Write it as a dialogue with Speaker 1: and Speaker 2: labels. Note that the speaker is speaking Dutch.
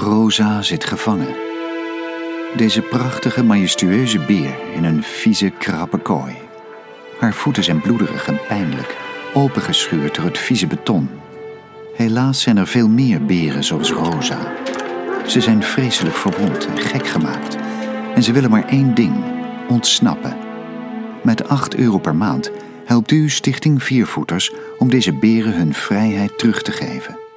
Speaker 1: Rosa zit gevangen. Deze prachtige, majestueuze beer in een vieze, krappe kooi. Haar voeten zijn bloederig en pijnlijk, opengescheurd door het vieze beton. Helaas zijn er veel meer beren zoals Rosa. Ze zijn vreselijk verwond en gek gemaakt. En ze willen maar één ding: ontsnappen. Met €8 per maand helpt u Stichting Viervoeters om deze beren hun vrijheid terug te geven.